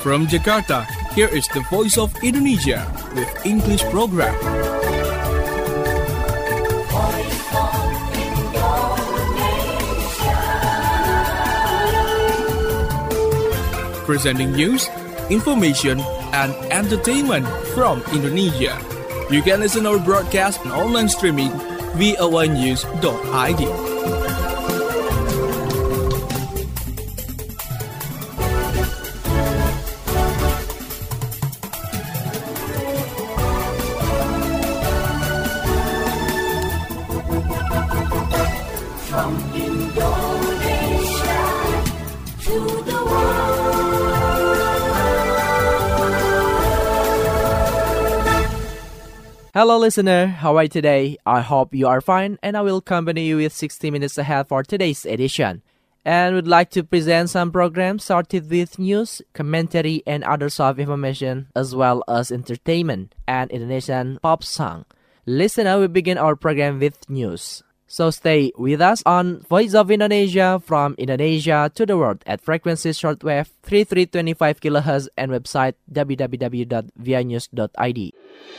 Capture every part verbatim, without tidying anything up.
From Jakarta, here is the Voice of Indonesia with English program. Presenting news, information, and entertainment from Indonesia. You can listen our broadcast and online streaming v o a news dot i d. From Indonesia to the Hello listener, how are you today? I hope you are fine and I will accompany you with sixty minutes ahead for today's edition. And we'd like to present some programs started with news, commentary and other soft information as well as entertainment and Indonesian pop song. Listener, we begin our program with news. So stay with us on Voice of Indonesia from Indonesia to the world at frequency shortwave thirty-three twenty-five kilohertz and website w w w dot v i news dot i d.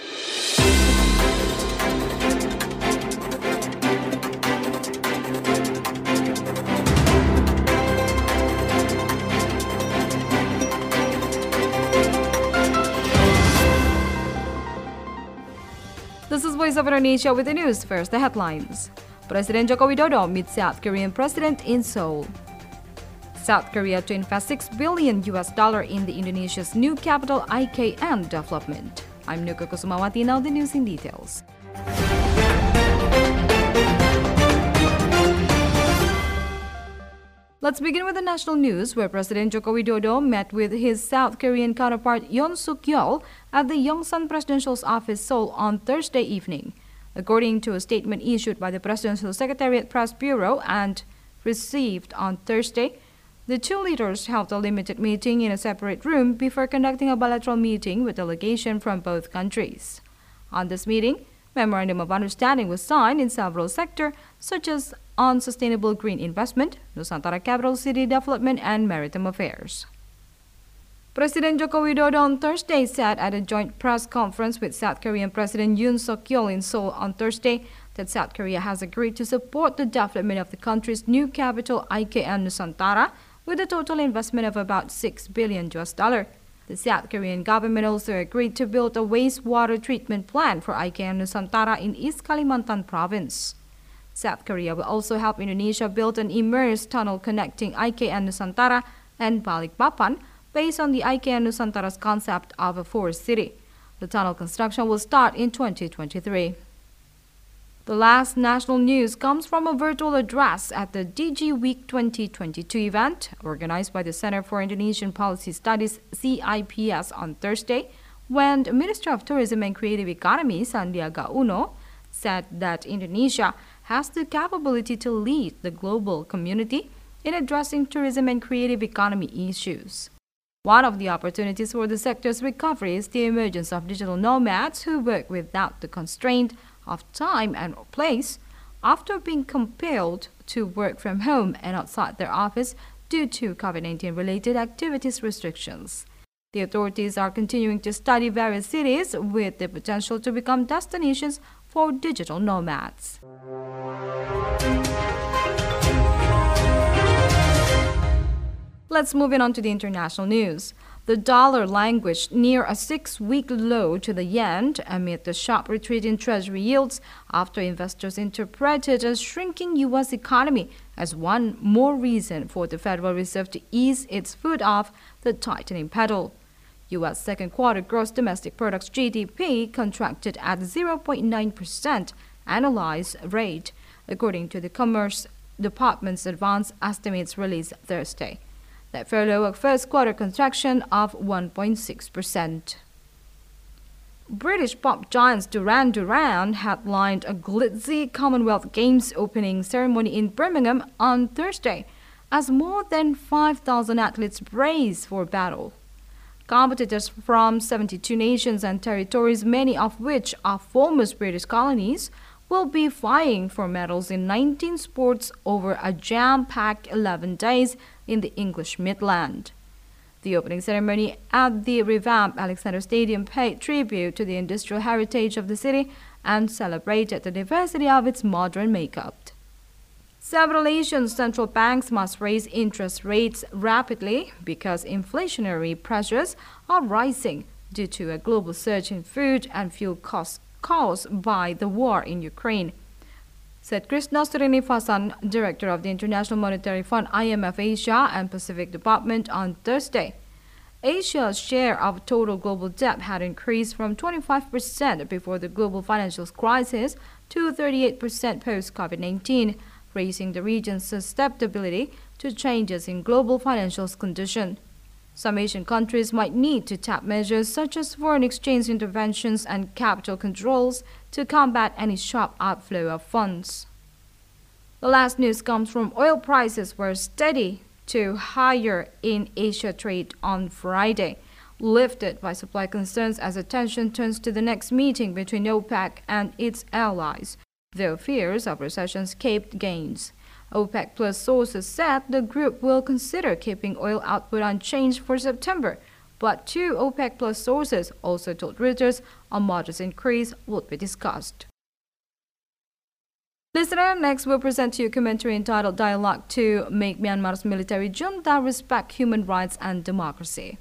This is Voice of Indonesia with the news. First, the headlines. President Joko Widodo meets South Korean President in Seoul. South Korea to invest six billion U S dollar in the Indonesia's new capital I K N development. I'm Nuka Kusumawati, now the news in details. Let's begin with the national news, where President Joko Widodo met with his South Korean counterpart Yoon Suk-yeol at the Yongsan Presidential's office Seoul on Thursday evening. According to a statement issued by the Presidential Secretariat Press Bureau and received on Thursday, the two leaders held a limited meeting in a separate room before conducting a bilateral meeting with delegation from both countries. On this meeting, Memorandum of Understanding was signed in several sectors, such as on sustainable green investment, Nusantara capital city development, and maritime affairs. President Joko Widodo on Thursday said at a joint press conference with South Korean President Yoon Suk-yeol in Seoul on Thursday that South Korea has agreed to support the development of the country's new capital I K N Nusantara with a total investment of about six billion U S dollar. The South Korean government also agreed to build a wastewater treatment plant for I K N Nusantara in East Kalimantan province. South Korea will also help Indonesia build an immersed tunnel connecting I K N Nusantara and Balikpapan based on the I K N Nusantara's concept of a forest city. The tunnel construction will start in twenty twenty-three. The last national news comes from a virtual address at the D G Week twenty twenty-two event organized by the Center for Indonesian Policy Studies C I P S on Thursday, when the Minister of Tourism and Creative Economy Sandiaga Uno said that Indonesia has the capability to lead the global community in addressing tourism and creative economy issues. One of the opportunities for the sector's recovery is the emergence of digital nomads who work without the constraint of time and place after being compelled to work from home and outside their office due to COVID nineteen related activities restrictions. The authorities are continuing to study various cities with the potential to become destinations for digital nomads. Let's move in on to the international news. The dollar languished near a six-week low to the yen amid the sharp retreat in treasury yields after investors interpreted a shrinking U S economy as one more reason for the Federal Reserve to ease its foot off the tightening pedal. U S second quarter gross domestic products G D P contracted at zero point nine percent annualized rate, according to the Commerce Department's advanced estimates released Thursday. That followed a first quarter contraction of one point six percent. British pop giants Duran Duran headlined a glitzy Commonwealth Games opening ceremony in Birmingham on Thursday as more than five thousand athletes brace for battle. Competitors from seventy-two nations and territories, many of which are former British colonies, will be vying for medals in nineteen sports over a jam-packed eleven days in the English Midland. The opening ceremony at the revamped Alexander Stadium paid tribute to the industrial heritage of the city and celebrated the diversity of its modern makeup. Several Asian central banks must raise interest rates rapidly because inflationary pressures are rising due to a global surge in food and fuel costs caused by the war in Ukraine, said Krishna Srinivasan, Director of the International Monetary Fund I M F Asia and Pacific Department, on Thursday. Asia's share of total global debt had increased from twenty-five percent before the global financial crisis to thirty-eight percent post-COVID nineteen, raising the region's susceptibility to changes in global financial conditions. Some Asian countries might need to tap measures such as foreign exchange interventions and capital controls to combat any sharp outflow of funds. The last news comes from oil prices were steady to higher in Asia trade on Friday, lifted by supply concerns as attention turns to the next meeting between OPEC and its allies, though fears of recession capped gains. OPEC Plus sources said the group will consider keeping oil output unchanged for September, but two OPEC Plus sources also told Reuters a modest increase would be discussed. Listener, next we'll present to you a commentary entitled Dialogue to Make Myanmar's Military Junta Respect Human Rights and Democracy.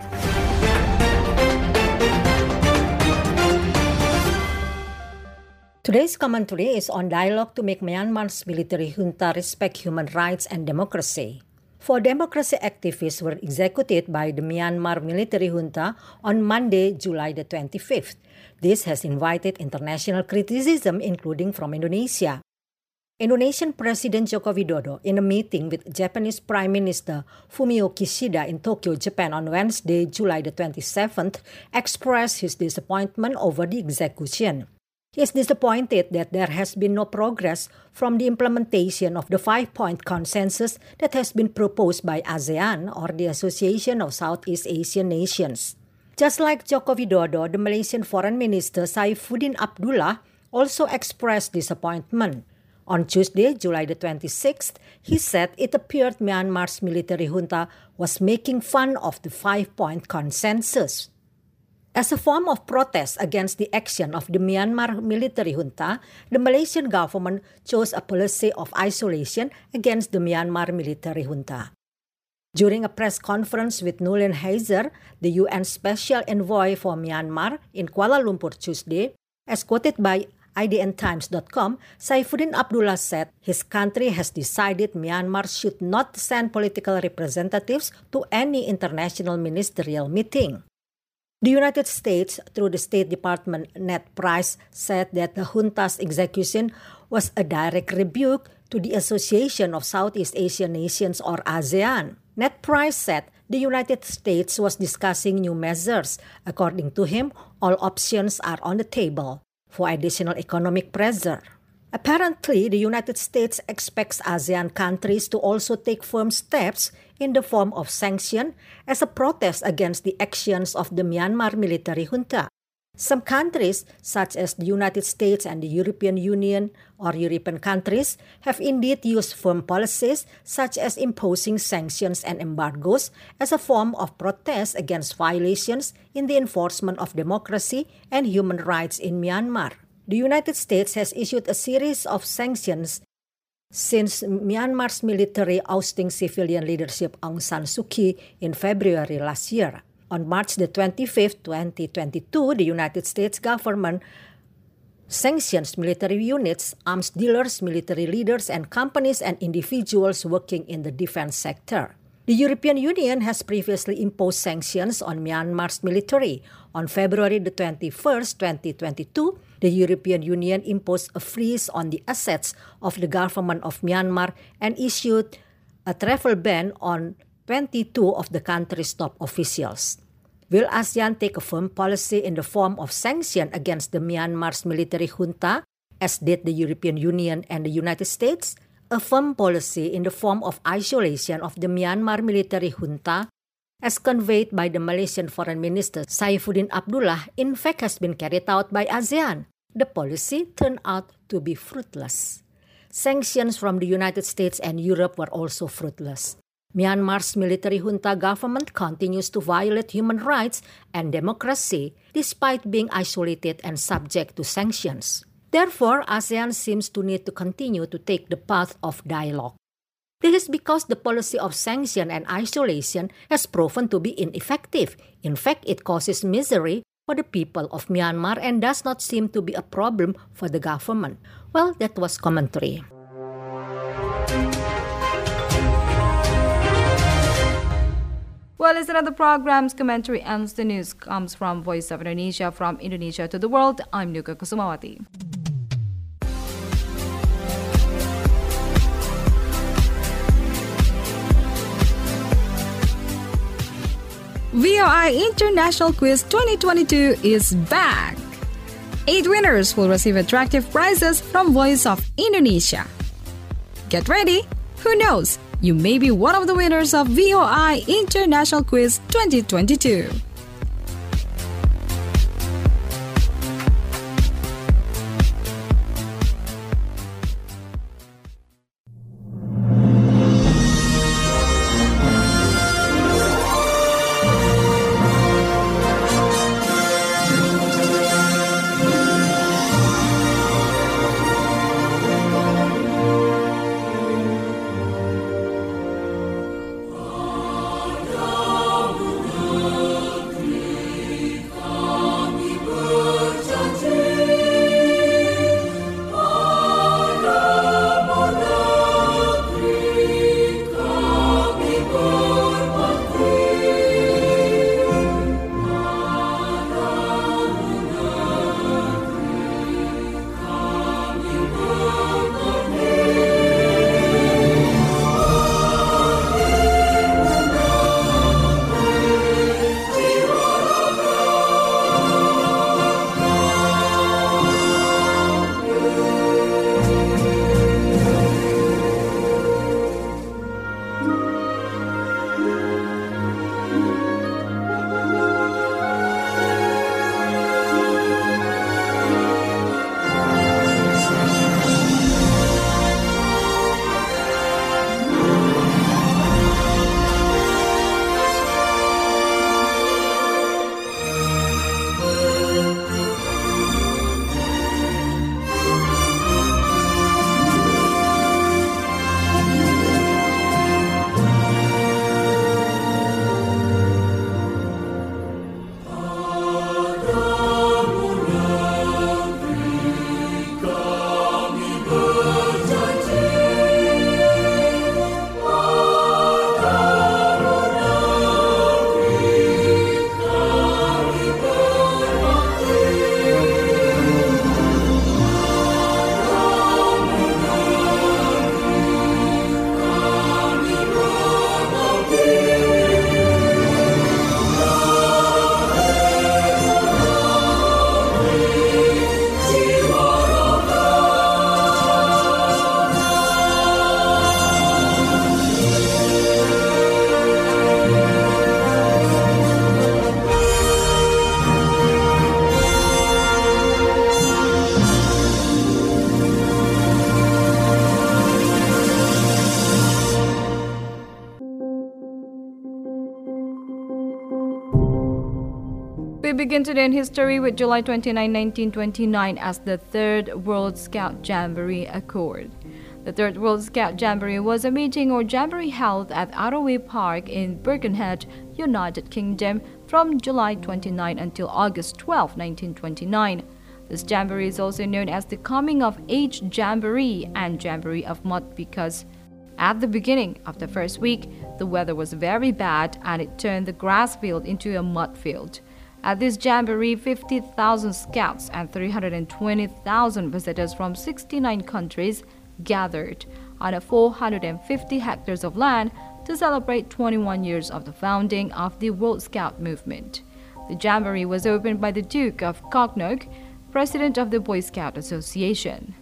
Today's commentary is on dialogue to make Myanmar's military junta respect human rights and democracy. Four democracy activists were executed by the Myanmar military junta on Monday, July the twenty-fifth. This has invited international criticism, including from Indonesia. Indonesian President Joko Widodo, in a meeting with Japanese Prime Minister Fumio Kishida in Tokyo, Japan on Wednesday, July the twenty-seventh, expressed his disappointment over the execution. He is disappointed that there has been no progress from the implementation of the five-point consensus that has been proposed by ASEAN, or the Association of Southeast Asian Nations. Just like Joko Widodo, the Malaysian Foreign Minister Saifuddin Abdullah also expressed disappointment. On Tuesday, July the twenty-sixth, he said it appeared Myanmar's military junta was making fun of the five-point consensus. As a form of protest against the action of the Myanmar military junta, the Malaysian government chose a policy of isolation against the Myanmar military junta. During a press conference with Noeleen Heyzer, the U N Special Envoy for Myanmar in Kuala Lumpur Tuesday, as quoted by I D N Times dot com, Saifuddin Abdullah said his country has decided Myanmar should not send political representatives to any international ministerial meeting. The United States, through the State Department Ned Price, said that the junta's execution was a direct rebuke to the Association of Southeast Asian Nations, or ASEAN. Ned Price said the United States was discussing new measures. According to him, all options are on the table for additional economic pressure. Apparently, the United States expects ASEAN countries to also take firm steps in the form of sanction as a protest against the actions of the Myanmar military junta. Some countries, such as the United States and the European Union or European countries, have indeed used firm policies such as imposing sanctions and embargoes as a form of protest against violations in the enforcement of democracy and human rights in Myanmar. The United States has issued a series of sanctions since Myanmar's military ousting civilian leadership Aung San Suu Kyi in February last year. On March the twenty-fifth, twenty twenty-two, the United States government sanctions military units, arms dealers, military leaders, and companies and individuals working in the defense sector. The European Union has previously imposed sanctions on Myanmar's military. On February the twenty-first, twenty twenty-two, the European Union imposed a freeze on the assets of the government of Myanmar and issued a travel ban on twenty-two of the country's top officials. Will ASEAN take a firm policy in the form of sanction against the Myanmar's military junta, as did the European Union and the United States? A firm policy in the form of isolation of the Myanmar military junta, as conveyed by the Malaysian Foreign Minister Saifuddin Abdullah, in fact has been carried out by ASEAN. The policy turned out to be fruitless. Sanctions from the United States and Europe were also fruitless. Myanmar's military junta government continues to violate human rights and democracy despite being isolated and subject to sanctions. Therefore, ASEAN seems to need to continue to take the path of dialogue. This is because the policy of sanction and isolation has proven to be ineffective. In fact, it causes misery for the people of Myanmar and does not seem to be a problem for the government. Well, that was commentary. Well, listen to the program's commentary ends. The news comes from Voice of Indonesia. From Indonesia to the world, I'm Nuka Kusumawati. V O I International Quiz twenty twenty-two is back. Eight winners will receive attractive prizes from Voice of Indonesia. Get ready! Who knows? You may be one of the winners of V O I International Quiz twenty twenty-two. We begin today in history with July twenty-ninth, nineteen twenty-nine as the Third World Scout Jamboree occurred. The Third World Scout Jamboree was a meeting or jamboree held at Arroway Park in Birkenhead, United Kingdom from July twenty-ninth until August twelfth, nineteen twenty-nine. This jamboree is also known as the Coming of Age Jamboree and Jamboree of Mud because at the beginning of the first week, the weather was very bad and it turned the grass field into a mud field. At this jamboree, fifty thousand scouts and three hundred twenty thousand visitors from sixty-nine countries gathered on a four hundred fifty hectares of land to celebrate twenty-one years of the founding of the World Scout movement. The jamboree was opened by the Duke of Cognog, president of the Boy Scout Association.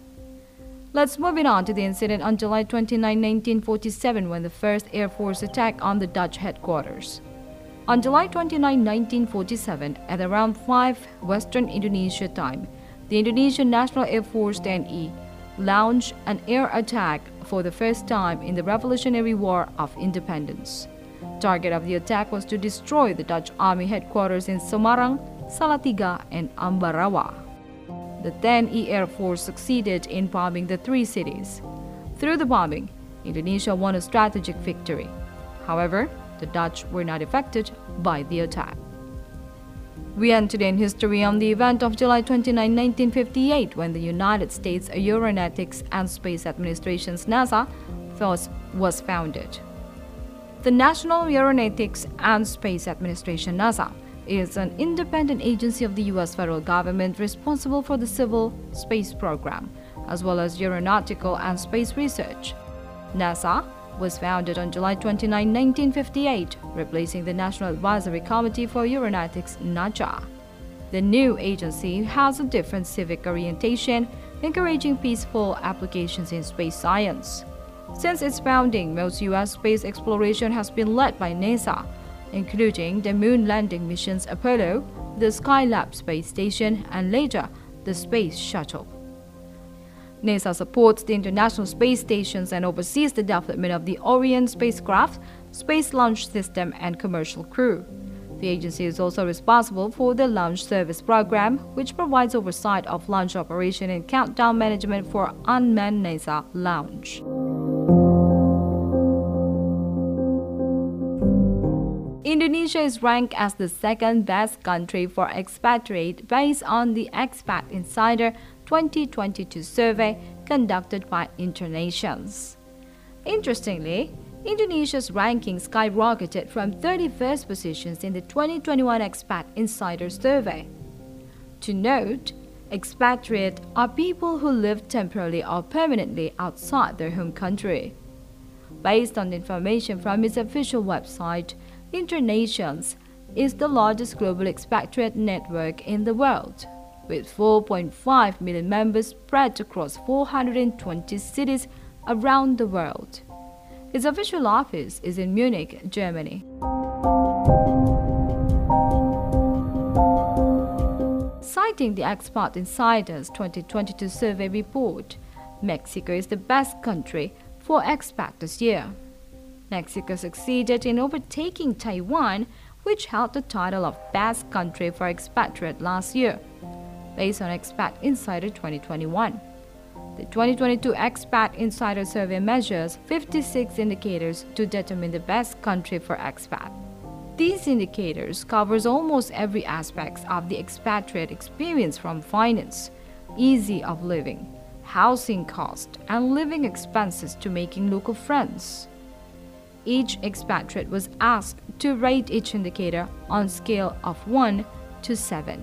Let's move it on to the incident on July twenty-ninth, nineteen forty-seven, when the first Air Force attacked on the Dutch headquarters. On July twenty-ninth, nineteen forty-seven, at around five Western Indonesia time, the Indonesian National Air Force T N I launched an air attack for the first time in the Revolutionary War of Independence. Target of the attack was to destroy the Dutch army headquarters in Semarang, Salatiga, and Ambarawa. The then Air Force succeeded in bombing the three cities. Through the bombing, Indonesia won a strategic victory. However, the Dutch were not affected by the attack. We end today in history on the event of July twenty-ninth, nineteen fifty-eight, when the United States Aeronautics and Space Administration's NASA was, was founded. The National Aeronautics and Space Administration, NASA, is an independent agency of the U S federal government responsible for the civil space program, as well as aeronautical and space research. NASA was founded on July twenty-ninth, nineteen fifty-eight, replacing the National Advisory Committee for Aeronautics, NACA. The new agency has a different civic orientation, encouraging peaceful applications in space science. Since its founding, most U S space exploration has been led by NASA, including the moon landing missions Apollo, the Skylab space station, and later, the Space Shuttle. NASA supports the International Space Stations and oversees the development of the Orion spacecraft, Space Launch System, and commercial crew. The agency is also responsible for the Launch Service Program, which provides oversight of launch operation and countdown management for unmanned NASA launch. Indonesia is ranked as the second best country for expatriate based on the Expat Insider twenty twenty-two survey conducted by Internations. Interestingly, Indonesia's ranking skyrocketed from thirty-first positions in the twenty twenty-one Expat Insider survey. To note, expatriate are people who live temporarily or permanently outside their home country. Based on information from its official website, Internations is the largest global expatriate network in the world, with four point five million members spread across four hundred twenty cities around the world. Its official office is in Munich, Germany. Citing the Expat Insider's twenty twenty-two survey report, Mexico is the best country for expat this year. Mexico succeeded in overtaking Taiwan, which held the title of Best Country for Expatriate last year, based on Expat Insider twenty twenty-one. The twenty twenty-two Expat Insider survey measures fifty-six indicators to determine the best country for expat. These indicators covers almost every aspect of the expatriate experience, from finance, ease of living, housing cost, and living expenses to making local friends. Each expatriate was asked to rate each indicator on a scale of one to seven.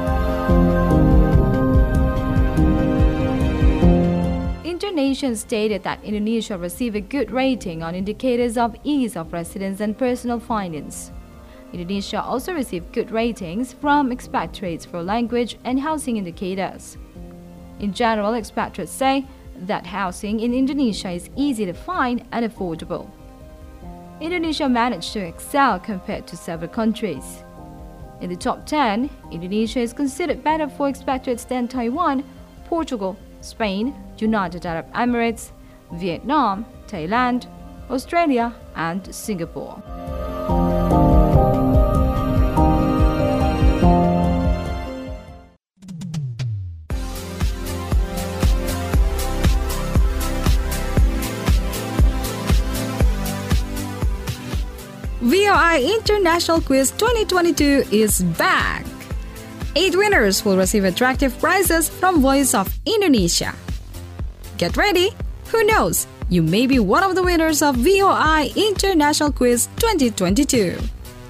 Internations stated that Indonesia received a good rating on indicators of ease of residence and personal finance. Indonesia also received good ratings from expatriates for language and housing indicators. In general, expatriates say that housing in Indonesia is easy to find and affordable. Indonesia managed to excel compared to several countries. In the top ten, Indonesia is considered better for expatriates than Taiwan, Portugal, Spain, United Arab Emirates, Vietnam, Thailand, Australia, and Singapore. V O I International Quiz twenty twenty-two is back! Eight winners will receive attractive prizes from Voice of Indonesia. Get ready! Who knows? You may be one of the winners of V O I International Quiz twenty twenty-two.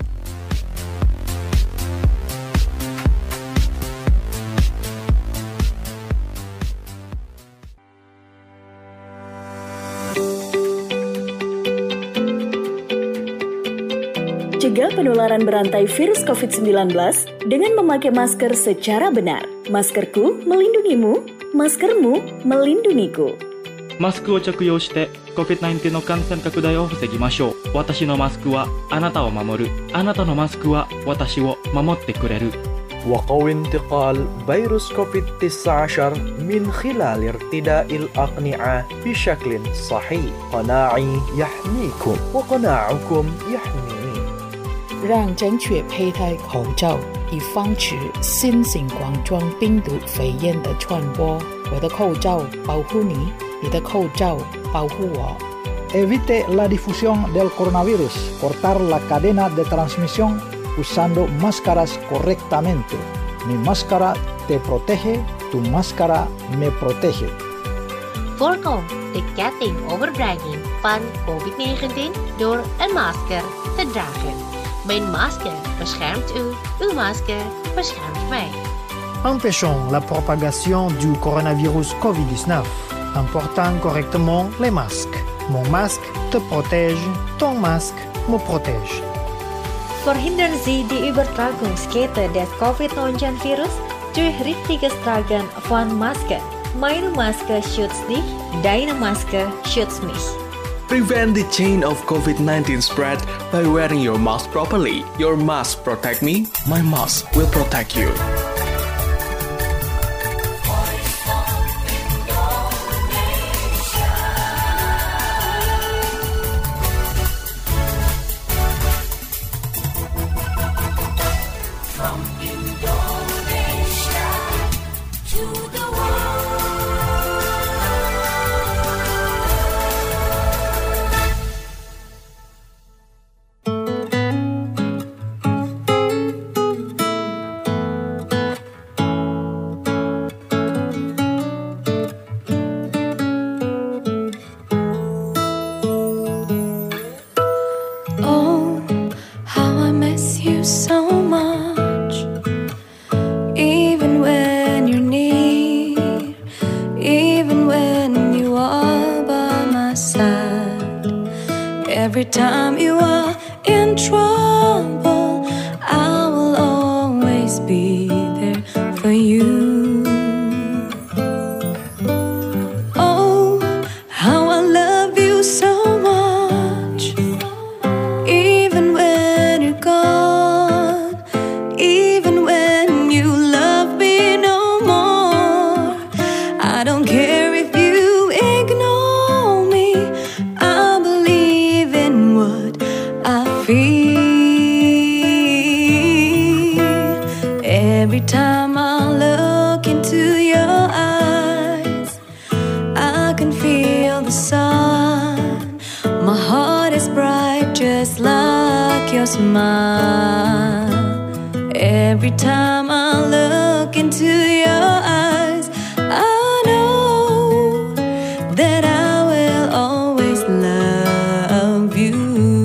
Cegah penularan berantai virus covid sembilan belas dengan memakai masker secara benar. Maskerku melindungimu, maskermu melindungiku. マスクを着用して コビッドナインティーン の感染拡大を防ぎましょう。私のマスクはあなたを守る。あなたのマスクは私を守ってくれる。 وقوي انتقال فيروس كوفيد تسعة عشر من خلال ارتداء الأقنعة بشكل صحيح. قناعي يحميكم وقناعكم يحميني. 让正确佩戴口罩，以防止新型冠状病毒肺炎的传播。我的口罩保护你，你的口罩保护我。 Evite la difusión del coronavirus. Cortar la cadena de transmisión usando máscaras correctamente. Mi máscara te protege, tu máscara me protege. Voorkom de ketting overdrijving van covid negentien door een masker te dragen. Mijn masker beschermt u, uw masker beschermt mij. Empêchons la propagation du coronavirus covid dix-neuf en portant correctement les masques. Mon masque te protège, ton masque me protège. Verhindern Sie die Übertragungskette des covid neunzehn Virus durch richtiges Tragen von Masken. Meine Maske schützt dich, deine Maske schützt mich. Prevent the chain of covid nineteen spread by wearing your mask properly. Your mask protect me, my mask will protect you. Every time you are in trouble, I will always be there for you. Oh, how I love you so much. Even when you're gone, even when you love me no more, I don't care if you ignore me. I believe in what I feel. Every time I look into your eyes, I can feel the sun. My heart is bright just like your smile. Every time I look into your eyes, I know that I will always love you.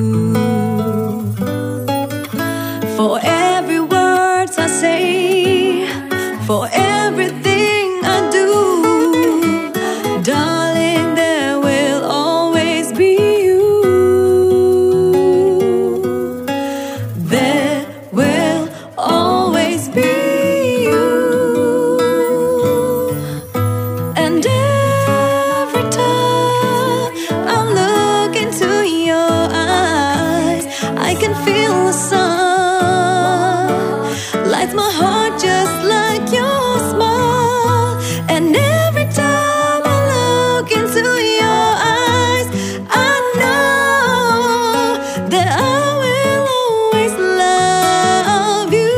For every word I say, for everything I do, darling, there will always be you. There will always be you. And every time I look into your eyes, I can feel the sun lights my heart just like your smile. And every time I look into your eyes, I know that I will always love you.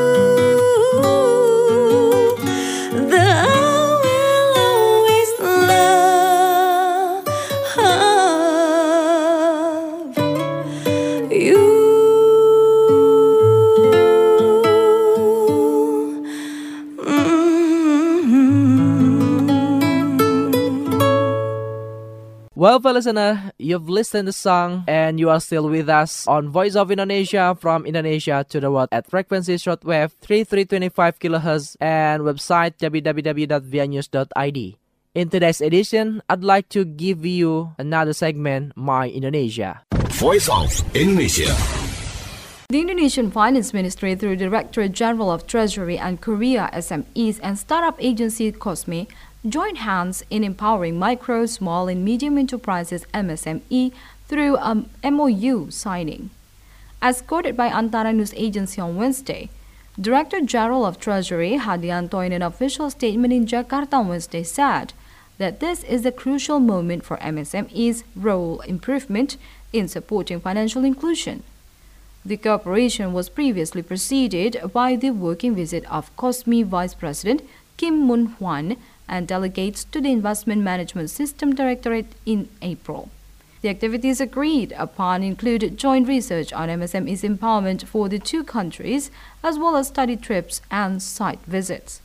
That I will always love you. Well, listener, you've listened to the song and you are still with us on Voice of Indonesia from Indonesia to the world at frequency shortwave thirty-three twenty-five kilohertz and website w w w dot v i news dot i d. In today's edition, I'd like to give you another segment, My Indonesia. Voice of Indonesia. The Indonesian Finance Ministry, through Directorate General of Treasury and Korea S M Es and startup agency COSME, joined hands in empowering micro, small and medium enterprises M S M E through an M O U signing. As quoted by Antara News Agency on Wednesday, Director General of Treasury Hadianto, in an official statement in Jakarta on Wednesday, said that this is a crucial moment for M S M Es' role improvement in supporting financial inclusion. The cooperation was previously preceded by the working visit of COSME Vice President Kim Moon-hwan and delegates to the Investment Management System Directorate in April. The activities agreed upon included joint research on M S M Es' empowerment for the two countries, as well as study trips and site visits.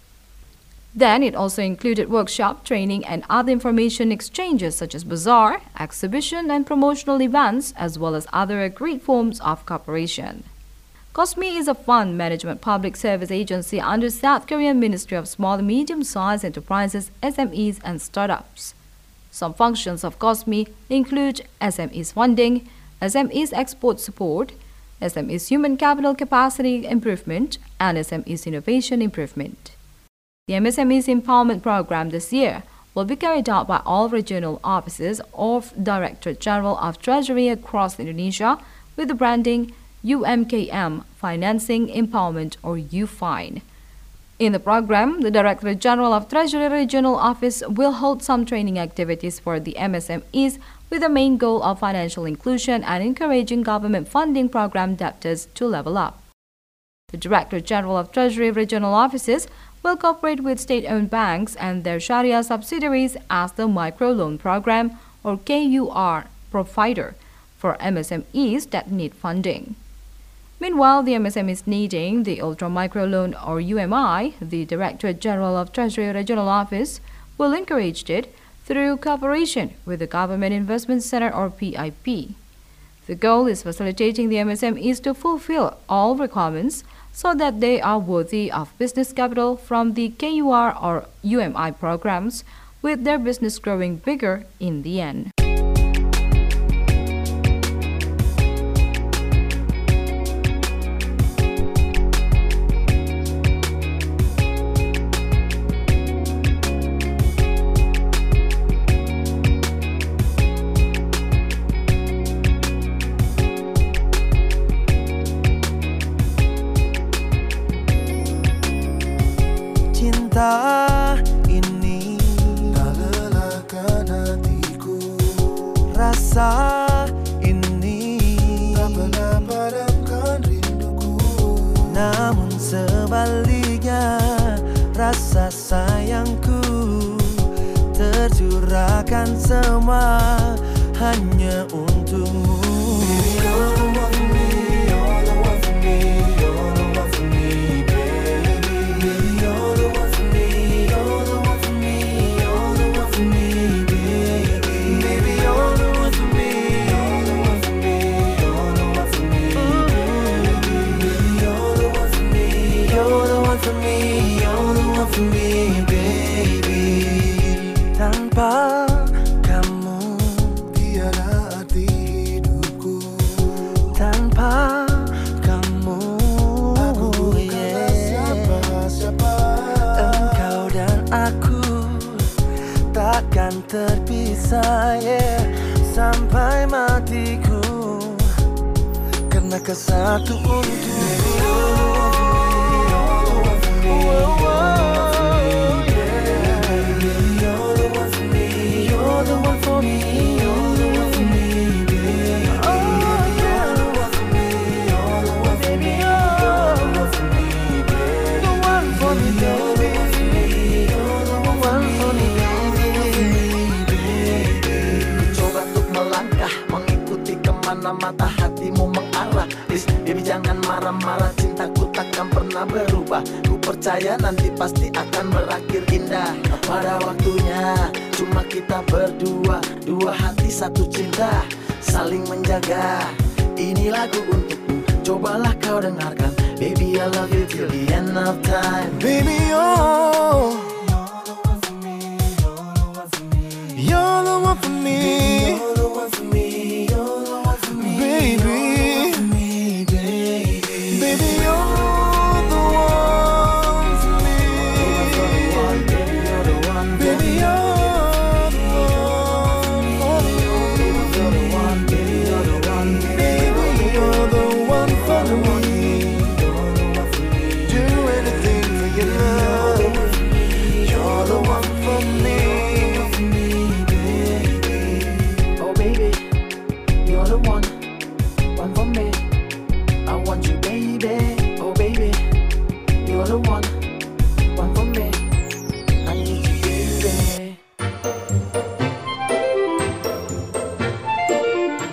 Then it also included workshop, training, and other information exchanges such as bazaar, exhibition, and promotional events, as well as other agreed forms of cooperation. COSME is a fund management public service agency under South Korean Ministry of Small and Medium-Sized Enterprises, S M Es, and Startups. Some functions of COSME include S M Es funding, S M Es export support, S M Es human capital capacity improvement, and S M Es innovation improvement. The M S M Es Empowerment Program this year will be carried out by all regional offices of Directorate General of Treasury across Indonesia with the branding U M K M Financing Empowerment, or U F I N E. In the program, the Directorate General of Treasury Regional Office will hold some training activities for the M S M Es with the main goal of financial inclusion and encouraging government funding program debtors to level up. The Directorate General of Treasury Regional Offices will cooperate with state-owned banks and their Sharia subsidiaries as the Microloan Program, or K U R, provider for M S M Es that need funding. Meanwhile, the M S M Es needing the Ultra Microloan, or U M I, the Directorate General of Treasury Regional Office will encourage it through cooperation with the Government Investment Center, or P I P. The goal is facilitating the M S M Es to fulfill all requirements so that they are worthy of business capital from the K U R or U M I programs, with their business growing bigger in the end. Cinta ini tak lelahkan hatiku, rasa ini tak pernah padamkan rinduku. Namun sebaliknya, rasa sayangku tercurahkan semua hanya untukmu. Baby, you're the one for me, you're the one for me, you're the one for me, baby. Baby, you're the one for me, you're the one for me, you're the one for me, baby. Baby, you're the one for me, you're the one for me, you're the one for me, baby. Baby, you're the one for me, you're the one for me, you're the one for me, baby. Tanpa kamu tiada arti hidupku. Tanpa kamu aku bukanlah siapa-siapa. Engkau dan aku takkan terpisah, yeah, sampai matiku, karena kesatu untukmu. Mata hatimu mengarah, please baby jangan marah-marah, cintaku takkan pernah berubah. Ku percaya nanti pasti akan berakhir indah. Pada waktunya cuma kita berdua, dua hati satu cinta, saling menjaga. Ini lagu untukmu, cobalah kau dengarkan. Baby I love you till the end of time. Baby oh, you're the one for me, you're the one for me. Do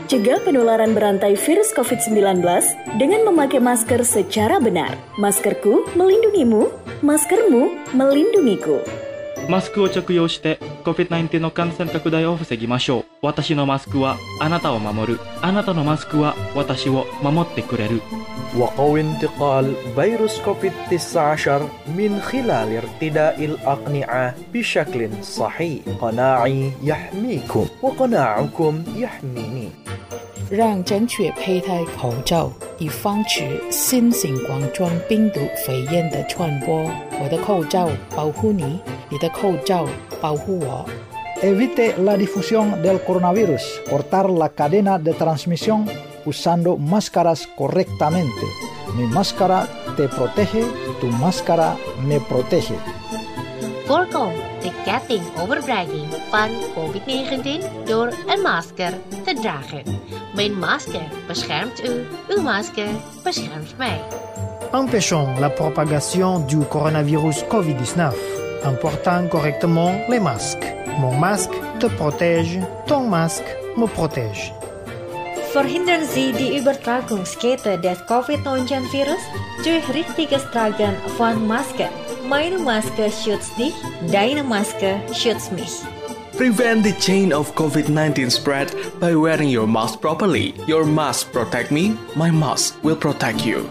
Cegah penularan berantai virus covid sembilan belas dengan memakai masker secara benar. Maskerku melindungimu, maskermu melindungiku. マスクを着用して コビッドナインティーン の感染拡大を防ぎましょう。私のマスクはあなたを守る。あなたのマスクは私を守ってくれる。 وقوي انتقال فيروس كوفيد تسعة عشر من خلال ارتداء الأقنعة بشكل صحيح. قناعي يحميكم وقناعكم يحميني. 让正确佩戴口罩，以防止新型冠状病毒肺炎的传播。我的口罩保护你，你的口罩保护我。 Evite la difusión del coronavirus. Cortar la cadena de transmisión usando máscaras correctamente. Mi máscara te protege, tu máscara me protege. Voorkom de ketting overdraging van covid negentien door een masker te dragen. Mijn masker beschermt u, uw masker beschermt mij. Empêchons la propagation du coronavirus covid dix-neuf en portant correctement les masques. Mon masque te protège, ton masque me protège. Verhindern Sie die Übertragungskette des covid neunzehn Virus durch richtiges Tragen von Masken. Meine Maske schützt dich, deine Maske schützt mich. Prevent the chain of covid nineteen spread by wearing your mask properly. Your mask protect me, my mask will protect you.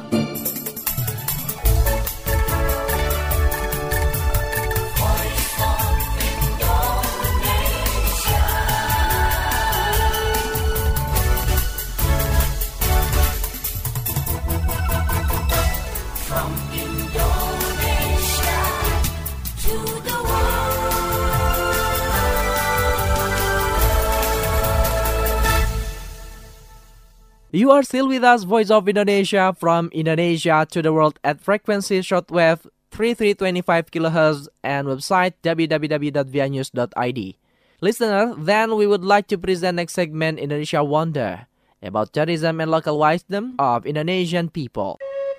You are still with us, Voice of Indonesia, from Indonesia to the world at frequency shortwave thirty-three twenty-five kilohertz and website w w w dot v i news dot i d. Listener, then we would like to present next segment Indonesia Wonder, about tourism and local wisdom of Indonesian people.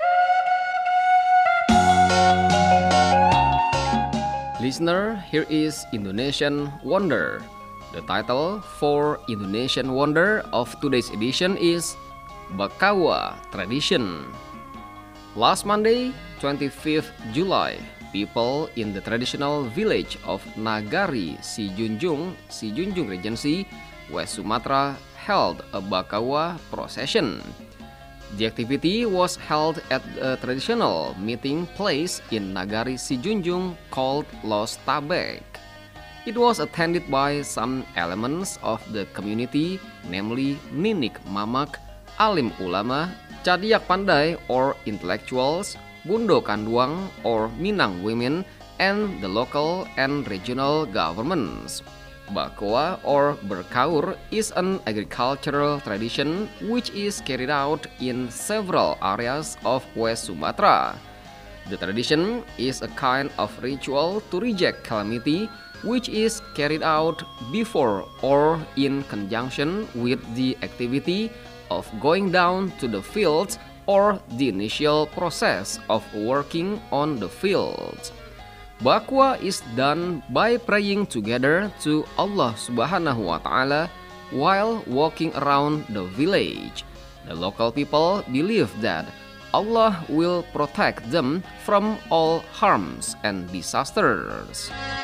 Listener, here is Indonesian Wonder. The title for Indonesian Wonder of today's edition is Bakawa Tradition. Last Monday, twenty-fifth July, people in the traditional village of Nagari Sijunjung, Sijunjung Regency, West Sumatra, held a Bakawa procession. The activity was held at a traditional meeting place in Nagari Sijunjung called Los Tabek. It was attended by some elements of the community, namely Ninik Mamak, Alim Ulama, Cadiak Pandai or intellectuals, Bundo Kanduang or Minang women, and the local and regional governments. Bakawa or berkaur is an agricultural tradition which is carried out in several areas of West Sumatra. The tradition is a kind of ritual to reject calamity which is carried out before or in conjunction with the activity of going down to the fields or the initial process of working on the fields. Bakwa is done by praying together to Allah Subhanahu wa Ta'ala while walking around the village. The local people believe that Allah will protect them from all harms and disasters.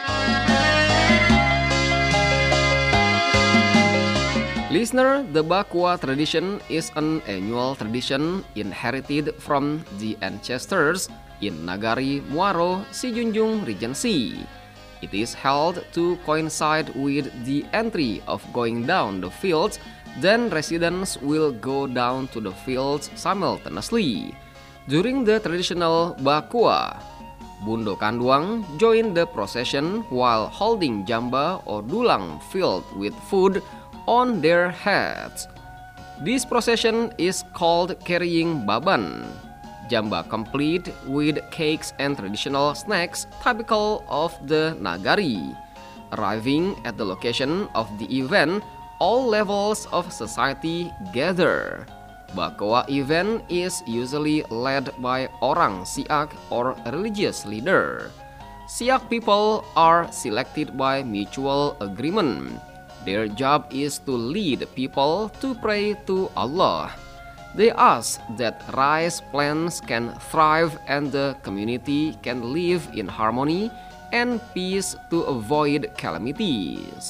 Listener, the Bakwa tradition is an annual tradition inherited from the ancestors in Nagari Muaro, Sijunjung Regency. It is held to coincide with the entry of going down the fields, then residents will go down to the fields simultaneously. During the traditional Bakwa, Bundo Kanduang join the procession while holding jamba or dulang filled with food on their heads. This procession is called carrying baban, jamba complete with cakes and traditional snacks typical of the Nagari. Arriving at the location of the event, all levels of society gather. Bakawa event is usually led by orang Siak or religious leader. Siak people are selected by mutual agreement. Their job is to lead people to pray to Allah. They ask that rice plants can thrive and the community can live in harmony and peace to avoid calamities.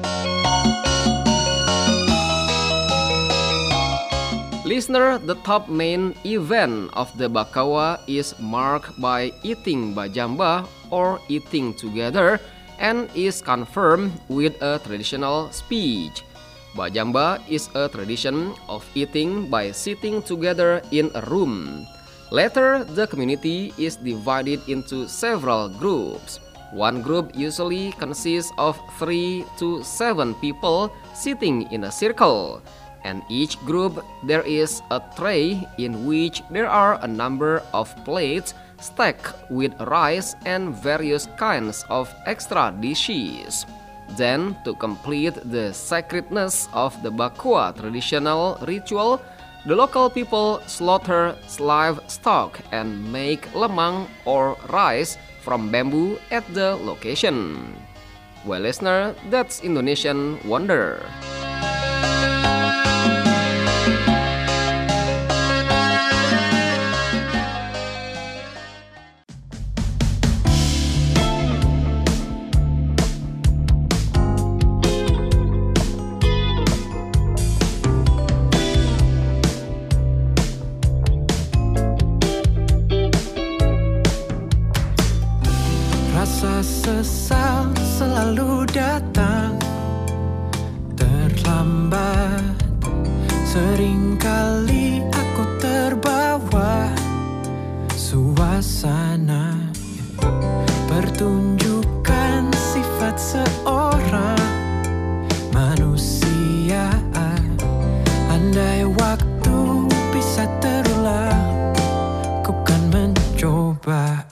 Listener, the top main event of the Bakawa is marked by eating bajamba or eating together and is confirmed with a traditional speech. Bajamba is a tradition of eating by sitting together in a room. Later, the community is divided into several groups. One group usually consists of three to seven people sitting in a circle. And each group there is a tray in which there are a number of plates stacked with rice and various kinds of extra dishes. Then, to complete the sacredness of the Bakwa traditional ritual, the local people slaughter livestock and make lemang or rice from bamboo at the location. Well, listener, that's Indonesian Wonder. Rasa sesal selalu datang terlambat. Seringkali aku terbawa suasana pertunjukan sifat seorang manusia. Andai waktu bisa terulang, ku kan mencoba.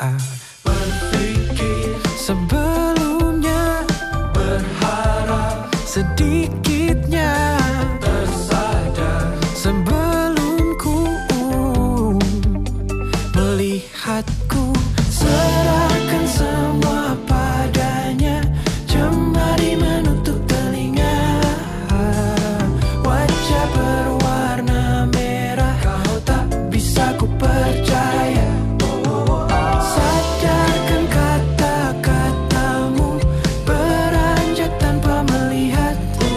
Sebelumnya berharap, sedikitnya tersadar. Sebelum ku melihatku, serahkan semua padanya. Jemari menutup telinga, wajah berwarna merah. Kau tak bisa ku percaya. Sadarkan kata-katamu beranjak tanpa melihat.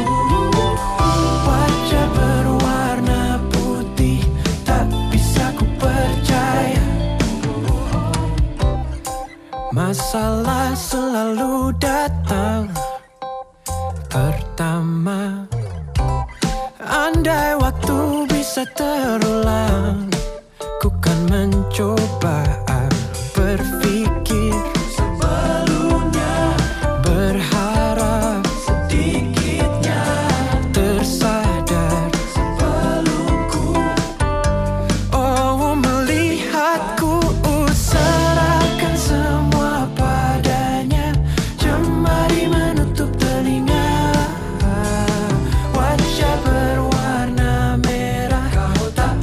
Wajah berwarna putih tak bisa ku percaya. Masalah selalu datang pertama. Andai waktu bisa terulang, ku kan mencoba berpikir sebelumnya, berharap sedikitnya tersadar. Sebelum ku oh melihatku, serahkan semua padanya. Jemari menutup telinga, wajah berwarna merah. Kau tak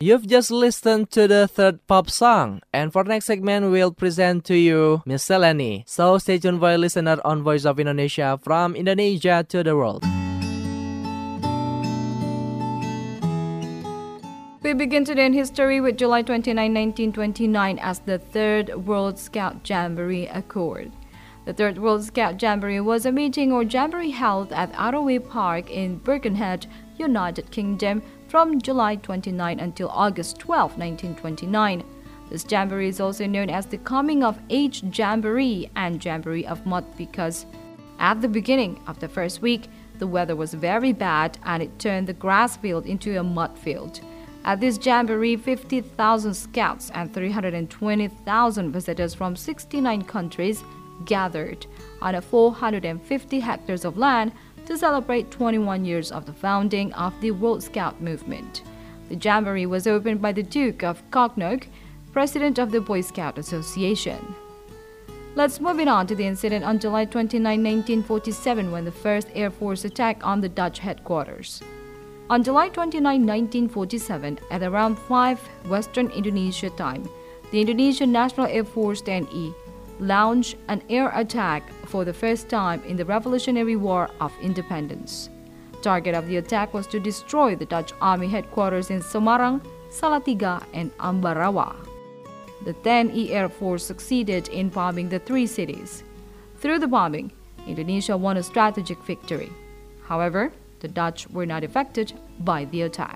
You've just listened to the third pop song, and for next segment, we'll present to you Miscellany. So stay tuned for a listener on Voice of Indonesia from Indonesia to the world. We begin today in history with July twenty-ninth, nineteen twenty-nine as the Third World Scout Jamboree occurred. The Third World Scout Jamboree was a meeting or jamboree held at Arroway Park in Birkenhead, United Kingdom, from July twenty-ninth until August twelfth, nineteen twenty-nine. This jamboree is also known as the Coming of Age Jamboree and Jamboree of Mud because at the beginning of the first week, the weather was very bad and it turned the grass field into a mud field. At this jamboree, fifty thousand scouts and three hundred twenty thousand visitors from sixty-nine countries gathered on a four hundred fifty hectares of land to celebrate twenty-one years of the founding of the World Scout movement. The jamboree was opened by the Duke of Cocknock, President of the Boy Scout Association. Let's move it on to the incident on July twenty-ninth, nineteen forty-seven, when the first Air Force attack on the Dutch headquarters. On July twenty-ninth, nineteen forty-seven, at around five Western Indonesia time, the Indonesian National Air Force T N I launched an air attack for the first time in the Revolutionary War of Independence. Target of the attack was to destroy the Dutch Army headquarters in Semarang, Salatiga, and Ambarawa. The T N I Air Force succeeded in bombing the three cities. Through the bombing, Indonesia won a strategic victory. However, the Dutch were not affected by the attack.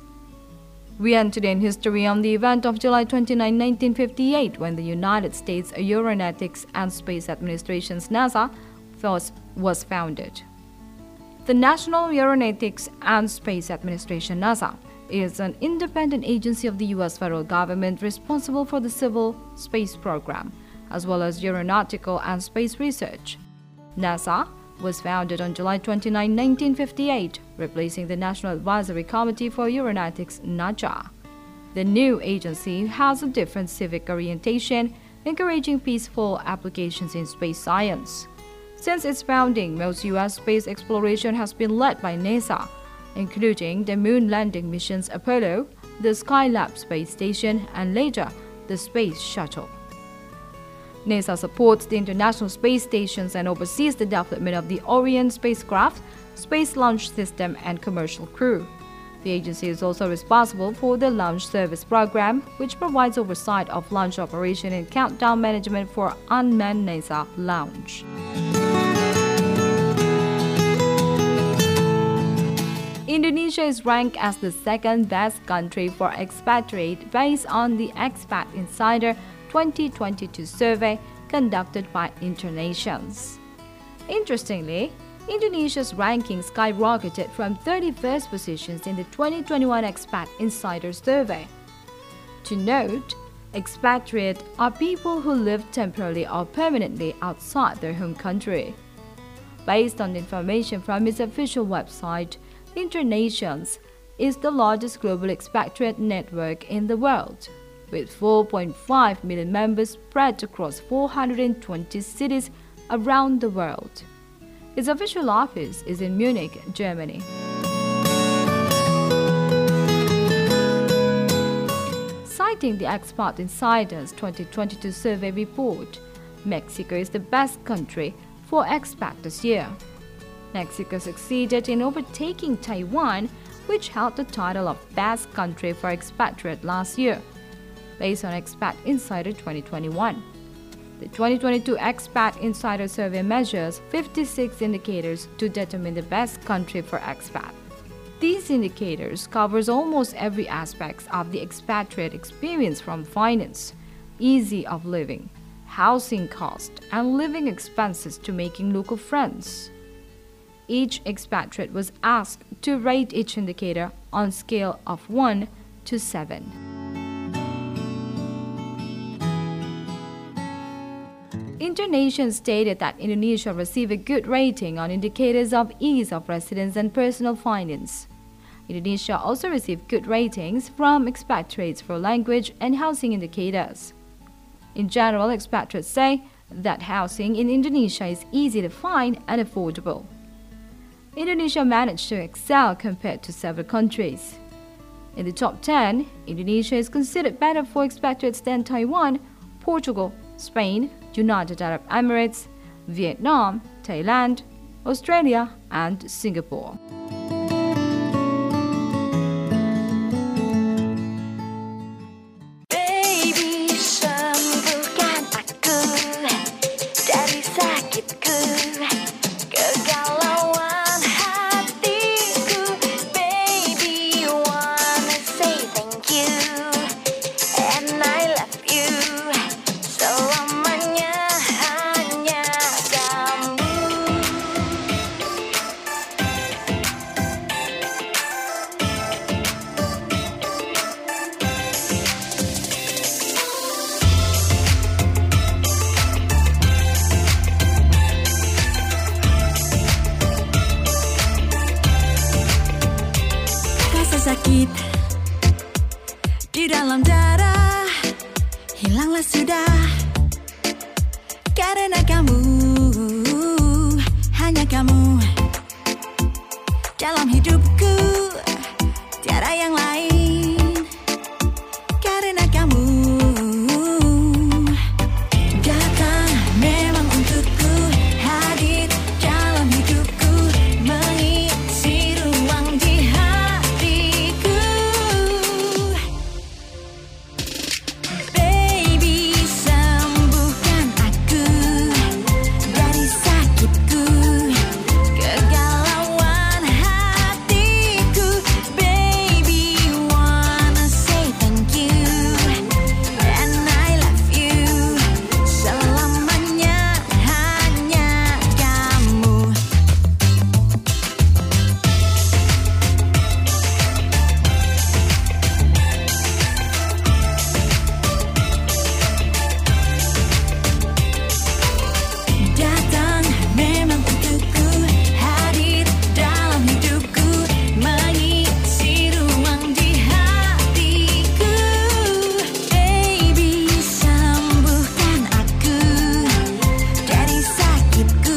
We end today in history on the event of July twenty-ninth, nineteen fifty-eight, when the United States Aeronautics and Space Administration's NASA was, was founded. The National Aeronautics and Space Administration NASA is an independent agency of the U S federal government responsible for the civil space program, as well as aeronautical and space research. NASA was founded on July twenty-ninth, nineteen fifty-eight, replacing the National Advisory Committee for Aeronautics (NACA). The new agency has a different civic orientation, encouraging peaceful applications in space science. Since its founding, most U S space exploration has been led by NASA, including the moon landing missions Apollo, the Skylab space station, and later, the Space Shuttle. NASA supports the International Space Stations and oversees the development of the Orion spacecraft, Space Launch System, and commercial crew. The agency is also responsible for the Launch Service Program, which provides oversight of launch operation and countdown management for unmanned NASA launch. Indonesia is ranked as the second best country for expatriate based on the Expat Insider twenty twenty-two survey conducted by Internations. Interestingly, Indonesia's ranking skyrocketed from thirty-first positions in the twenty twenty-one Expat Insider survey. To note, expatriate are people who live temporarily or permanently outside their home country. Based on information from its official website, Internations is the largest global expatriate network in the world, with four point five million members spread across four hundred twenty cities around the world. Its official office is in Munich, Germany. Citing the Expat Insider's twenty twenty-two survey report, Mexico is the best country for expat this year. Mexico succeeded in overtaking Taiwan, which held the title of best country for expatriate last year, based on Expat Insider twenty twenty-one. The twenty twenty-two Expat Insider survey measures fifty-six indicators to determine the best country for expat. These indicators covers almost every aspect of the expatriate experience, from finance, ease of living, housing cost, and living expenses to making local friends. Each expatriate was asked to rate each indicator on a scale of one to seven. Internations stated that Indonesia received a good rating on indicators of ease of residence and personal finance. Indonesia also received good ratings from expatriates for language and housing indicators. In general, expatriates say that housing in Indonesia is easy to find and affordable. Indonesia managed to excel compared to several countries. In the top ten, Indonesia is considered better for expatriates than Taiwan, Portugal, Spain, United Arab Emirates, Vietnam, Thailand, Australia, and Singapore. Baby, sembuhkan aku dari sakitku, kegalauan hatiku. Baby, wanna say thank you, and I love you. Selamanya hanya kamu. Rasa sakit di dalam darah hilanglah sudah karena kamu, hanya kamu dalam hidupku, tiada yang lain karena kamu datang memang untukku, hadir dalam hidupku, mengisi ruang di hatiku. Baby, sembuhkan aku dari sakitku, kegalauan hatiku. Baby, wanna say thank you, and I love you. Selamanya hanya kamu. Datang memang untukku, hadir dalam hidupku, mengisi ruang di hatiku. Baby, sembuhkan aku dari sakitku,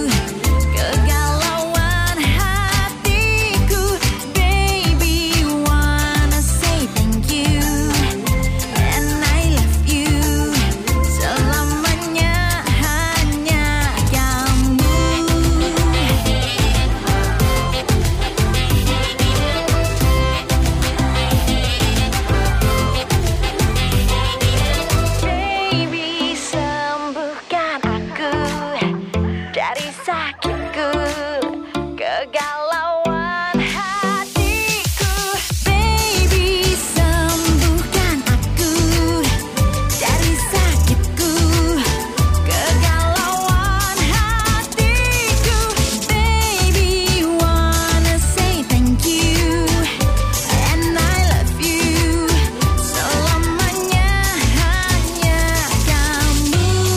kegalauan hatiku. Baby, wanna say thank you, and I love you. Selamanya hanya kamu. Baby, sembuhkan aku dari sakitku, kegalauan hatiku. Baby, sembuhkan aku dari sakitku, kegalauan hatiku. Baby, wanna say thank you, and I love you. Selamanya hanya kamu.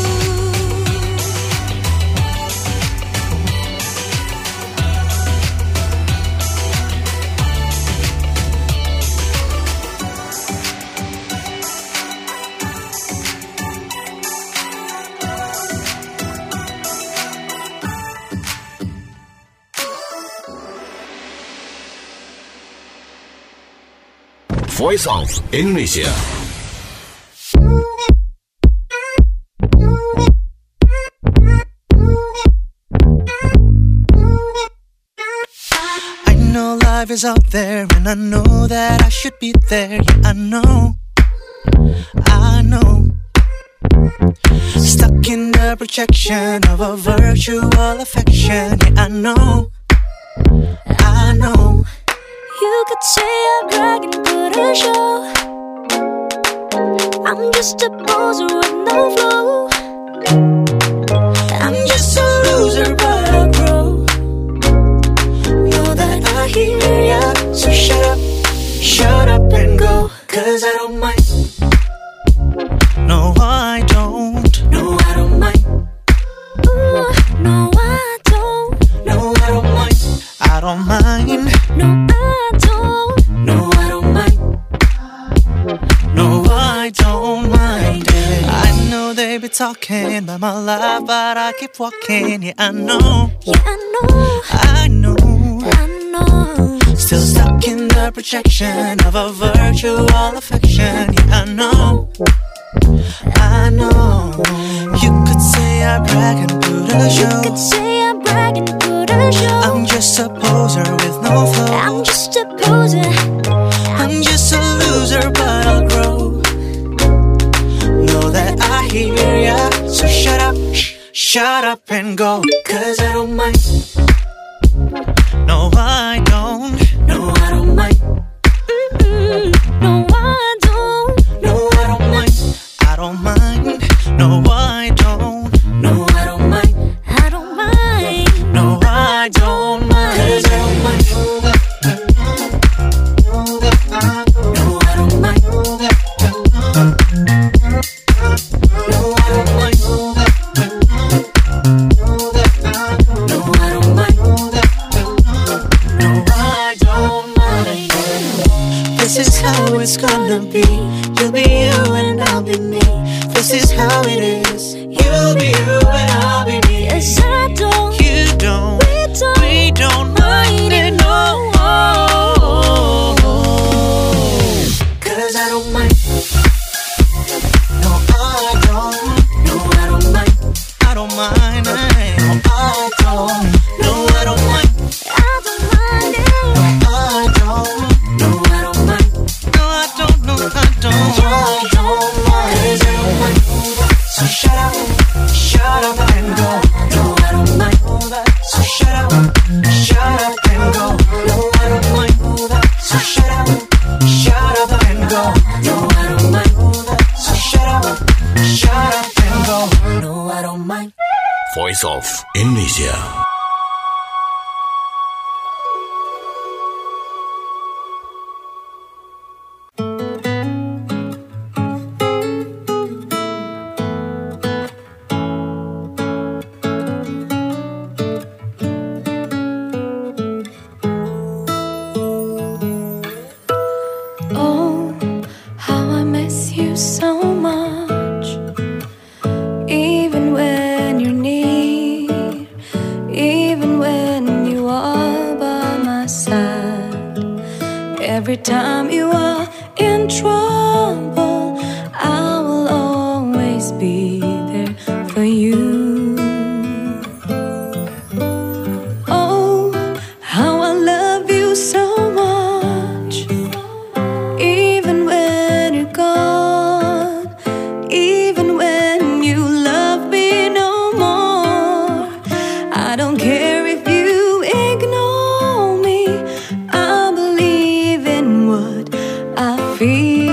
Voice of Indonesia. I know life is out there, and I know that I should be there. Yeah, I know, I know. Stuck in the projection of a virtual affection. Yeah, I know, I know. You could say I'm dragging for a show. I'm just a poser with no flow. I'm just a loser but a pro. Know that I hear ya, so shut up, shut up and go. Cause I don't mind. No, I don't. No, I don't mind. Ooh, no, I don't. No, I don't mind. I don't mind. No, I don't. No, I don't mind. No, I don't mind it. I know they be talking about my life, but I keep walking. Yeah, I know. Yeah, I know. I know. I know. Still stuck in the the projection of a virtual affection. Yeah, I know, I know. You could say I brag and put a show. You could say I brag and put a show. I'm just a poser with no flow. I'm just a poser. I'm just a loser, but I'll grow. Know that I hear ya, so shut up, sh- shut up and go. Cause I don't mind. No, I don't. No, I don't mind. Mm-mm. No, I don't. No, I don't mind. I don't mind. No, I don't. No, I don't mind. I don't mind. No, I don't mind. Cause I don't mind. No, I don't mind. No, I don't mind. No, I don't mind. No, I don't mind. This is how it's gonna be. You'll be you and I'll be me. This is how it is. You'll be you and I'll be me. Yes, I don't. You don't. We don't. We don't mind it, no. Cause I don't mind. No, I don't. No, I don't mind. I don't mind. No, I don't. No, I don't mind. I don't mind it. No, I don't. No, I don't mind. No, I don't. No, I don't. I don't mind. Cause I don't mind. So shut up, shut up and go. No, I don't mind. So shut up, shut up and go. No, I don't mind. So shut up, shut up and go. No, I don't mind. So shut up, shut up and go. No, I don't mind. Voice of Indonesia. Oh, how I miss you so much. Even when you're near, even when you are by my side. Every time you are in trouble, I will always be there for you. Oh, how I love you so much. Even when you're gone, even when you love me no more, I don't care if you ignore me. I believe in what I feel.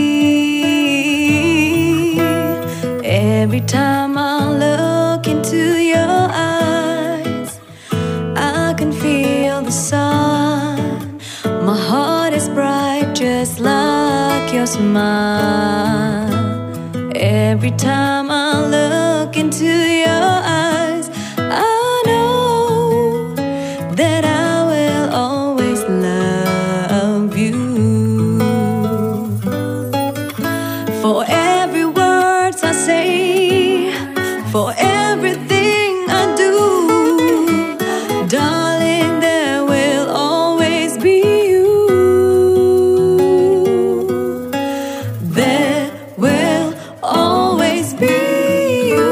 Every time I look into your eyes, I can feel the sun. My heart is bright just like your smile. Every time I look into your eyes, I know that I will always love you. For every word I say, for everything I do, darling, there will always be you. There will always be you.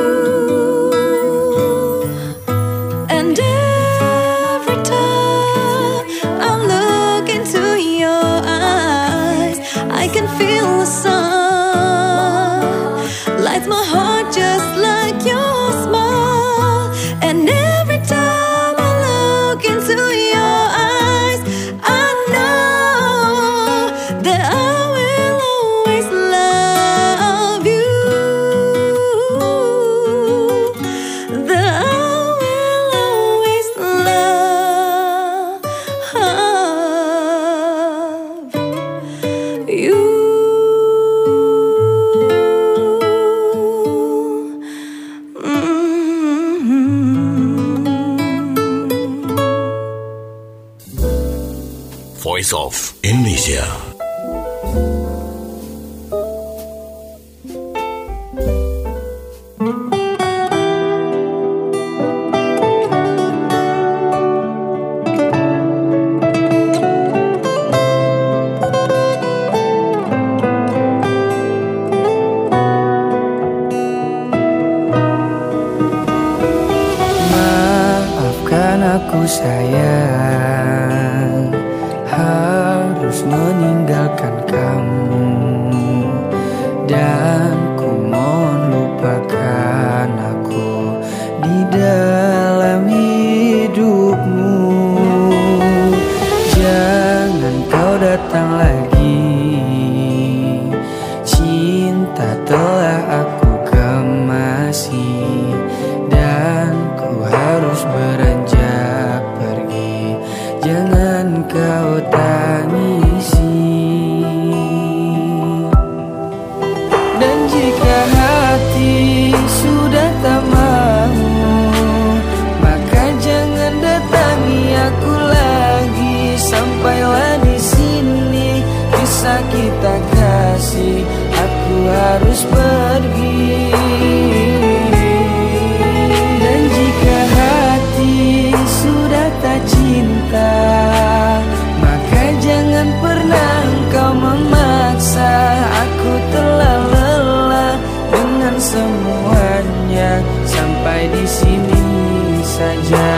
And every time I look into your eyes, I can feel the sun lights my heart just like your smile. And every time I look into your eyes, I know that I will always love you. That I will always love you. Voice of Indonesia. aku sayang harus meninggalkan kamu, dan ku mohon lupakan aku di dalam hidupmu. Jangan kau datang lagi, cinta telah aku kemasi, dan ku harus beranjak pergi. Jangan kau tangisi. Dan jika hati sudah tak mau, maka jangan datangi aku lagi. Sampailah di sini kisah kita kasih, aku harus pergi. Dan jika hati sudah tak cinta, maka jangan pernah engkau memaksa. Aku telah lelah dengan semuanya, sampai di sini saja.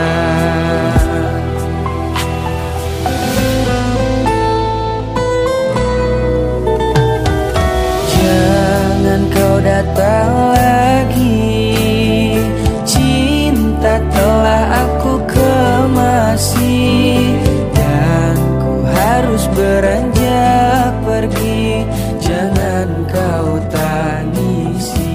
Jangan kau datang lagi, cinta telah aku kemasi, dan ku harus beranjak pergi. Jangan kau tangisi.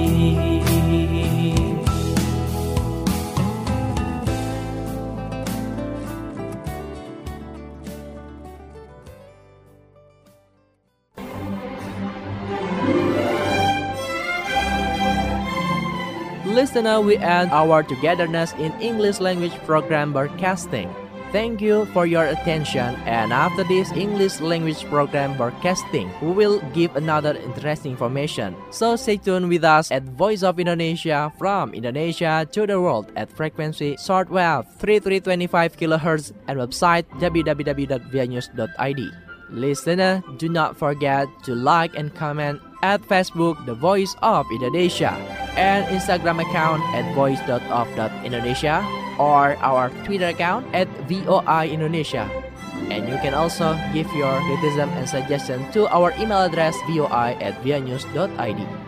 Listener, we end our togetherness in English language program broadcasting. Thank you for your attention, and after this English language program broadcasting, we will give another interesting information. So stay tuned with us at Voice of Indonesia, from Indonesia to the world, at frequency shortwave thirty-three twenty-five kilohertz and website w w w dot v i news dot i d. Listener, do not forget to like and comment at Facebook The Voice of Indonesia, and Instagram account at voice dot of dot indonesia, or our Twitter account at V O I Indonesia. And you can also give your criticism and suggestion to our email address voi at v i news dot i d.